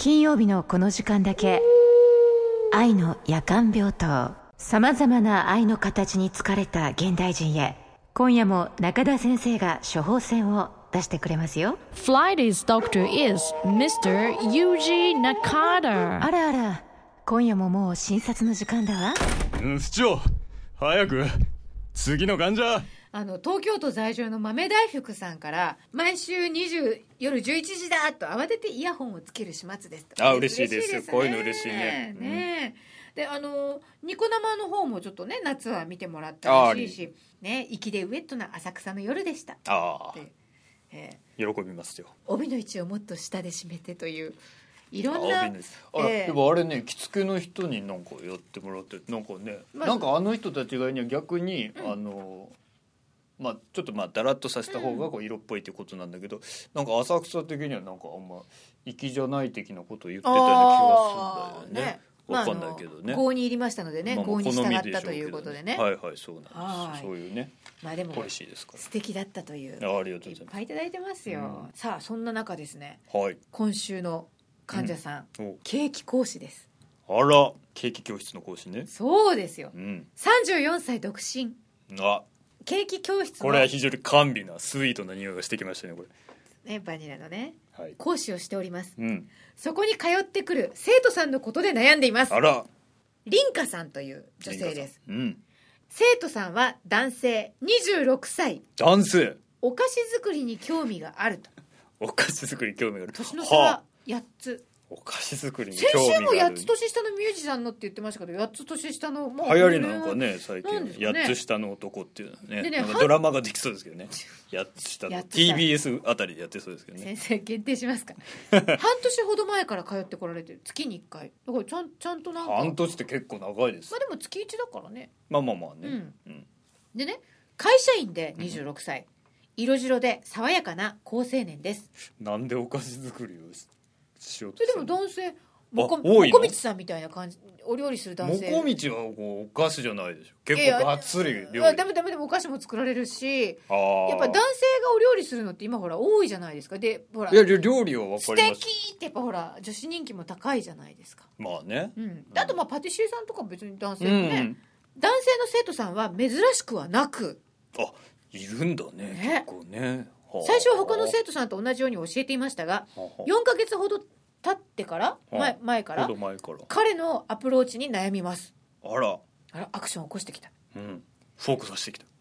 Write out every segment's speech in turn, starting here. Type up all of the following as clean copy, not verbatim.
金曜日のこの時間だけ愛の夜間病棟、さまざまな愛の形に疲れた現代人へ、今夜も中田先生が処方箋を出してくれますよ。 Friday's doctor is Mr. Yuji Nakata。 あらあら、今夜ももう診察の時間だわ。 市長、早く次の患者。 東京都在住の豆大福さんから毎週夜11時だと慌ててイヤホンをつける始末ですと。 嬉しいですよ、こういうの嬉しいね。 でニコ生の方もちょっとね夏は見てもらったらしいしね、粋でウェットな浅草の夜でした。 喜びますよ。 帯の位置をもっと下で締めてといういろんな。 でもあれね、着付けの人になんかやってもらってなんかね、なんかあの人たちが逆に、ちょっとダラッとさせた方がこう色っぽいってことなんだけど、なんか浅草的にはなんかあんま粋じゃない的なことを言ってたような気がするんだよね。わかんないけどね。 合に入りましたのでね、合に従ったということでね。 はいはい、そうなんです。そういうね、 でもポリシーですから。 素敵だったという。 ありがとうございます。いっぱいいただいてますよ。さあそんな中ですね、今週の患者さん、ケーキ講師です。 あら、ケーキ教室の講師ね。 そうですよ。34歳独身。ケーキ教室の、 これは非常に甘美なスイートな匂いがしてきましたね、これね、バニラのね、講師をしております。 うん、 そこに通ってくる生徒さんのことで悩んでいます。 あら、 凛花さんという女性です。 生徒さんは男性、26歳。 男性。 お菓子作りに興味があると。 お菓子作りに興味がある。 年の差は8つ。 お菓子作りに興味がある。 先週も8つ年下のミュージシャンのって言ってましたけど、8つ年下のもう流行りなんかね、最近8つ下の男っていうのはね、なんかドラマができそうですけどね。8つ下の TBS あたりでやってそうですけどね。 先生限定しますか半年ほど前から通ってこられてる。月に1回だからちゃんとなんか半年って結構長いです。 でも月1だからね。 まあね、 でね、会社員で26歳、色白で爽やかな好青年です。 なんでお菓子作りをしようとでも男性もこみちさんみたいな感じ、お料理する男性。 もこみちはお菓子じゃないでしょ。結構がっつり料理。 でもお菓子も作られるし、やっぱ男性がお料理するのって今ほら多いじゃないですか。でほら、 いや料理は分かります。 素敵ってやっぱほら女子人気も高いじゃないですか。 まあね。 あとパティシエさんとか別に男性もね、男性の生徒さんは珍しくはなく、 いるんだね、結構ね。 最初は他の生徒さんと同じように教えていましたが、4ヶ月ほど経ってから前から彼のアプローチに悩みます。あらアクションを起こしてきた。 フォークさせてきた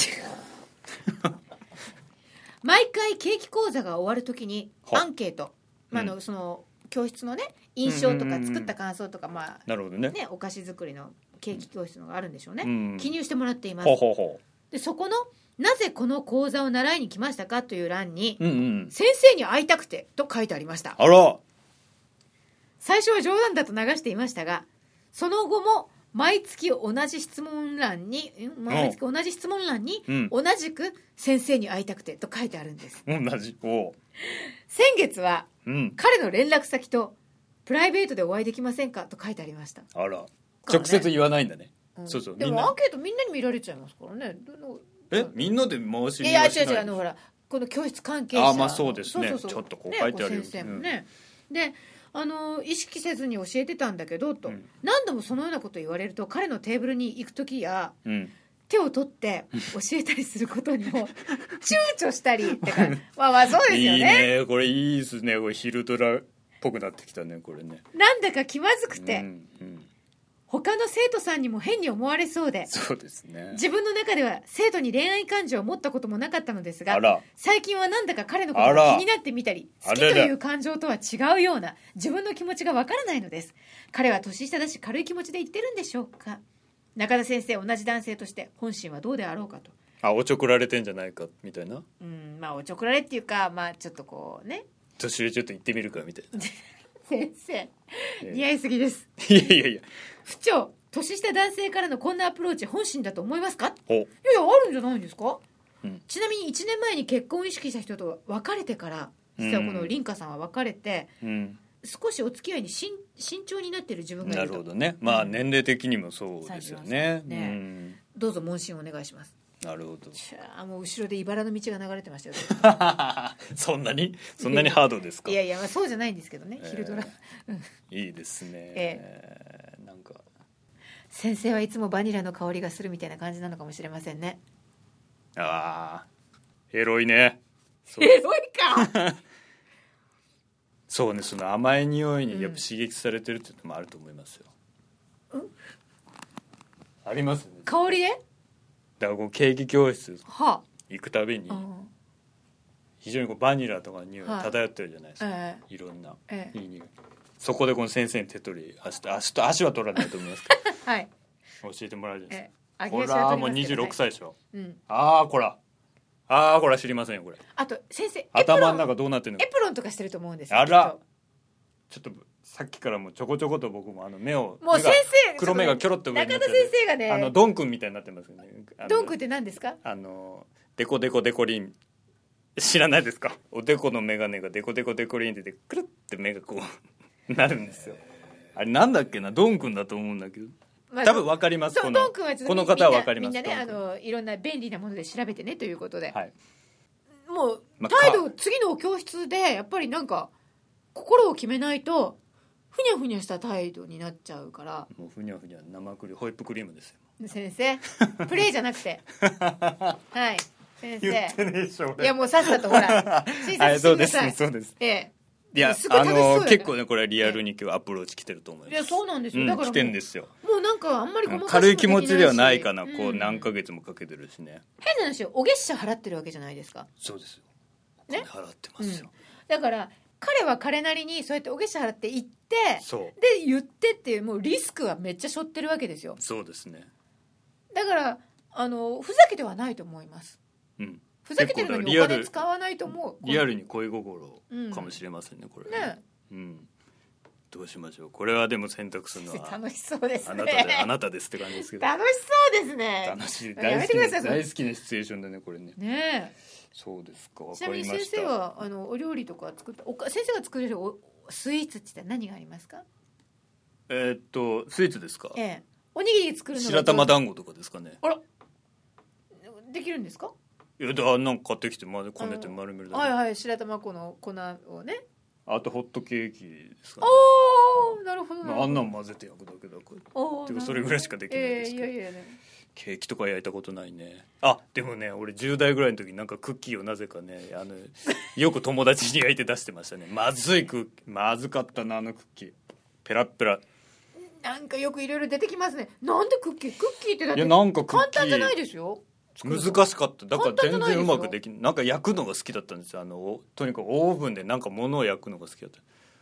毎回ケーキ講座が終わるときにアンケート、その教室のね印象とか作った感想とか、 なるほどね、 お菓子作りのケーキ教室のがあるんでしょうね、記入してもらっています。でそこのなぜこの講座を習いに来ましたかという欄に、先生に会いたくてと書いてありました。 あら、 最初は冗談だと流していましたが、その後も毎月同じ質問欄に同じく先生に会いたくてと書いてあるんです。 同じ。 先月は、彼の連絡先とプライベートでお会いできませんかと書いてありました。 あら、直接言わないんだね。そうでもアンケートみんなに見られちゃいますからね。 みんなで回し見はしない。違うほらこの教室関係者。 そうですね。ちょっとこう書いてあるよ。 先生もね。で意識せずに教えてたんだけどと、何度もそのようなこと言われると、彼のテーブルに行く時や、手を取って教えたりすることにも躊躇したりだからそうですよね。 いいね、これいいですね。これ昼ドラっぽくなってきたね、これね。 なんだか気まずくて、他の生徒さんにも変に思われそうで、 そうですね、 自分の中では生徒に恋愛感情を持ったこともなかったのですが、最近はなんだか彼のことが気になってみたり、好きという感情とは違うような自分の気持ちがわからないのです。彼は年下だし軽い気持ちで言ってるんでしょうか。中田先生、同じ男性として本心はどうであろうかと。 おちょくられてんじゃないかみたいな。 おちょくられっていうか、ちょっとこうね、 年上ちょっと行ってみるかみたいな先生、似合いすぎです。 いや府長、年下男性からのこんなアプローチ本心だと思いますか。いやあるんじゃないんですか。ちなみに1年前に結婚を意識した人と別れてから、実はこの凛花さんは別れて、少しお付き合いに慎重になっている自分がいると。 なるほどね。年齢的にもそうですよね。 どうぞ問診お願いします。 なるほど。 もう後ろで茨の道が流れてましたよそんなにハードですか？ いや、まあ、そうじゃないんですけどね、昼ドラいいですね、なんか先生はいつもバニラの香りがするみたいな感じなのかもしれませんね。 ああエロいね。 エロいかそうね、その甘い匂いにやっぱ刺激されてるっていうのもあると思いますよ、ありますね。 香りでだからこうケーキ教室は行くたびに非常にこうバニラとかの匂いが漂ってるじゃないですか、いろんないい匂い、そこでこの先生に手取り足は取らないと思いますけど、はい、教えてもらうじゃないですか。これはもう26歳でしょ、これ知りませんよこれ。 あと先生頭の中どうなってるのか。 エプロンとかしてると思うんですよ。 あらちょっとさっきからもうちょこちょこと僕も目をもう先生黒目がキョロっと上になって、 中田先生がねドンくんみたいになってますよね。 ドンくんって何ですか？ デコデコデコリン知らないですか？おでこのメガネがデコデコデコリンってくるって目がこうなるんですよ。あれなんだっけな、ドンくんだと思うんだけど、多分わかります。 ドンくんはちょっとこの方はわかります。 みんなねいろんな便利なもので調べてねということで、 はい、 もう態度次の教室でやっぱりなんか心を決めないとふにゃふにゃした態度になっちゃうから。 もうふにゃふにゃ生クリホイップクリームですよ先生。プレイじゃなくてはい先生言ってねえしょ。 いやもうさっさとほら診察してください。 そうですね、そうです。いや結構ねこれリアルに今日アプローチ来てると思います。 いやそうなんですよ、だから来てんですよ。 もうなんかあんまり細かく軽い気持ちではないかな、こう何ヶ月もかけてるしね。 変な話よ、お月謝払ってるわけじゃないですか。 そうですよ、お金払ってますよ、 だから彼は彼なりにそうやってお月謝払って行ってで言ってっていう、もうリスクはめっちゃ背負ってるわけですよ。 そうですね。 だからふざけてはないと思います、ふざけてるのにお金使わないと思う。 リアルに恋心かもしれませんね、これね。どうしましょう。これはでも選択するのは楽しそうですね。 あなたですって感じですけど。 楽しそうですね。 楽しい、大好きなシチュエーションだねこれね。 ねえ、 そうですか。 ちなみに先生はお料理とか作った先生が作れるスイーツって何がありますか？ スイーツですか？ おにぎり作るのが白玉団子とかですかね。 あら、できるんですか？ いやなんか買ってきてこねて丸めるだけ。 はい、白玉粉の粉をね。 あとホットケーキですかね。 なるほど。 あんなん混ぜて焼くだけだからてかそれぐらいしかできないですけど、ケーキとか焼いたことないね。でもね俺10代ぐらいの時なんかクッキーをなぜかねよく友達に焼いて出してましたね。まずかったな、クッキーペラッペラ。 なんかよくいろいろ出てきますね。なんでクッキーってだって簡単じゃないですよ。 難しかった。だから全然うまくできない。なんか焼くのが好きだったんですよ。とにかくオーブンでなんか物を焼くのが好きだった。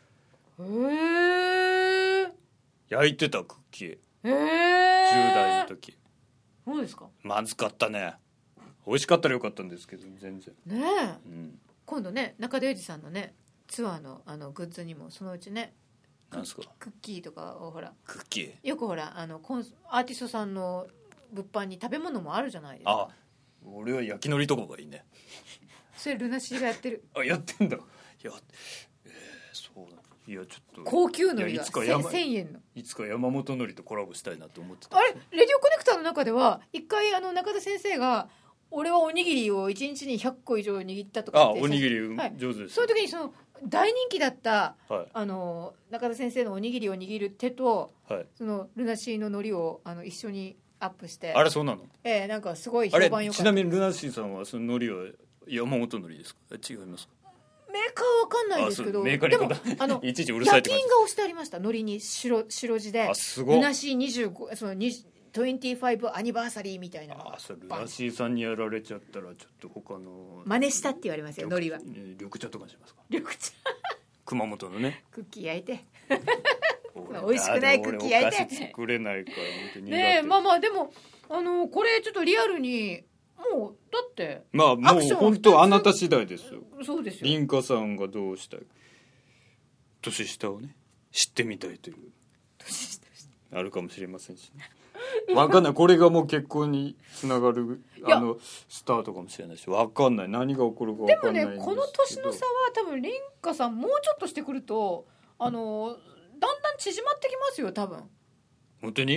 焼いてたクッキー。10代の時。 そうですか。 まずかったね。美味しかったらよかったんですけど全然。 ねえ。今度ね中田裕二さんのねツアーのグッズにもそのうちね。 なんですか？ クッキーとかをほら。 クッキー。 よくほらアーティストさんの物販に食べ物もあるじゃないですか。 俺は焼き海苔とかがいいね。 それルナシーがやってる。 やってんだ。そうだ。いやちょっと高級海苔が1000円の。 いつか山本海苔とコラボしたいなと思ってた。 あれレディオコネクターの中では一回中田先生が俺はおにぎりを1日に100個以上握ったとかって。 おにぎり上手です。 そういう時に大人気だった、中田先生のおにぎりを握る手と、そのルナシーの海苔を一緒にアップして。 あれそうなの？ なんかすごい評判良かった。 ちなみにルナシーさんはその海苔は山本海苔ですか？違いますか？ メーカーは分かんないですけど、 でもいちいちうるさいって感じ。 夜勤が押してありました。海苔に白字でルナシー25その25アニバーサリーみたいなの。 それルナシーさんにやられちゃったらちょっと他の真似したって言われますよ。海苔は緑茶とかしますか？ 緑茶熊本のねクッキー焼いて美味しくないクッキー焼いて。 お菓子作れないから本当にねえ。まあでもこれちょっとリアルにもうだってもう本当あなた次第ですよ。 そうですよ。 凛花さんがどうしたい、年下をね知ってみたいというあるかもしれませんしね。分かんない。これがもう結婚につながるスタートかもしれないし、分かんない。何が起こるか分かんないんですけど。でもねこの年の差は多分凛花さんもうちょっとしてくるとだんだん縮まってきますよ多分。 本当に？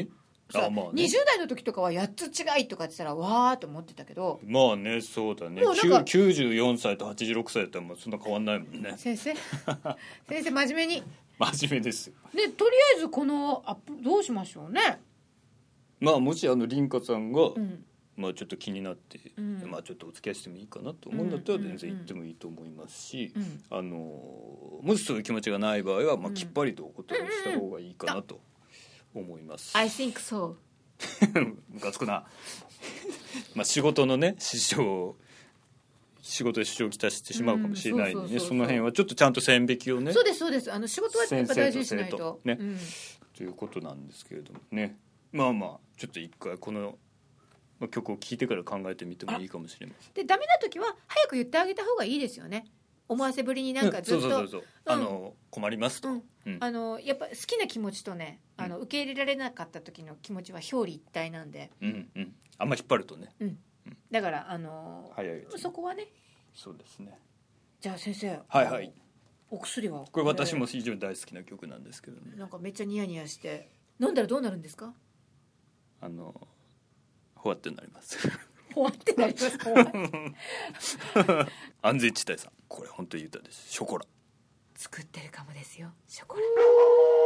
さ、20代の時とかは8つ違いとかって言ったらわーと思ってたけど、 まあね、そうだね。94歳と86歳だったらもうそんな変わんないもんね。 先生真面目に。 真面目ですよ。 でとりあえずこのアップどうしましょうね。 まあもし凛花さんが、まあちょっと気になって、まあちょっとお付き合いしてもいいかなと思うんだったら全然行ってもいいと思いますし、もしそういう気持ちがない場合は、まあきっぱりとお断りした方がいいかなと思います。 I think so ムカつくなまあ仕事のね仕事で支障をきたしてしまうかもしれないんでね、その辺はちょっとちゃんと線引きをね。 そうです仕事はやっぱ大事にしないとね、ということなんですけれどもね。まあまあちょっと一回この曲を聴いてから考えてみてもいいかもしれません。 でダメな時は早く言ってあげた方がいいですよね。思わせぶりになんかずっと、 そう困りますと、やっぱ好きな気持ちとね、受け入れられなかった時の気持ちは表裏一体なんで、 あんま引っ張るとね、 だから早いうちにそこはね。 そうですね。 じゃあ先生、お薬はこれ私も非常に大好きな曲なんですけどね。 なんかめっちゃニヤニヤして飲んだらどうなるんですか？ ほわってなりますほわってなります安全地帯さん、これ本当にいい歌です。ショコラ作ってるかもですよ、ショコラ。